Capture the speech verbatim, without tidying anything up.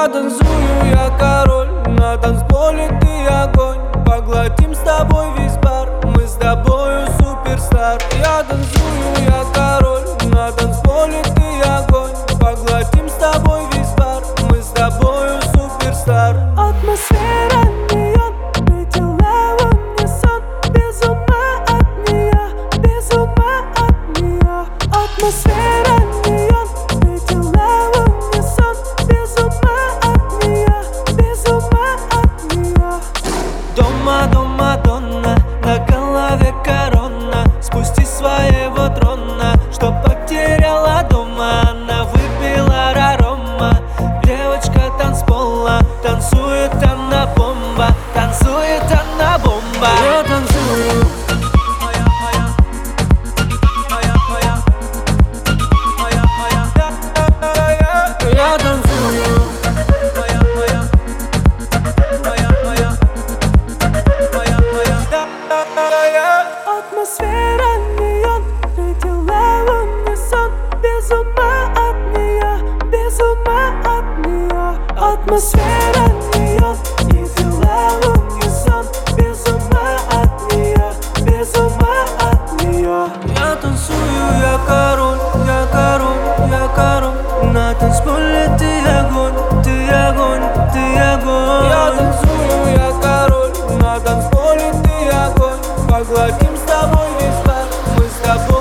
Я танцую, я король, на танцполе ты огонь. Поглотим с тобой весь бар, мы с тобою суперстар. Я танцую, я король, на танцполе ты огонь. Поглотим с тобой весь бар, мы с тобою суперстар. Атмосфера неон, видела в унисон. Без ума от нее, без ума от нее. Атмосфера неон, видела в унисон. Без ума от нее, без ума от нее. Дома, дома, донна, на голове корона. Спусти с своего трона, что потеряла дома. Она выпила рарома, девочка танцпола. Танцует она бомба, танцует она бомба. Я танцую, я танцую. Атмосфера неон, видела в унисон. Без ума от нее, без ума от нее. Атмосфера неон, видела в унисон. Без ума от нее, без ума от нее. Я танцую, я король, я король, я король. На танцполе ты огонь, ты огонь, ты огонь. Я танцую, я король, на танцполе ты огонь. Поглотим с тобой весь бар, мы с тобой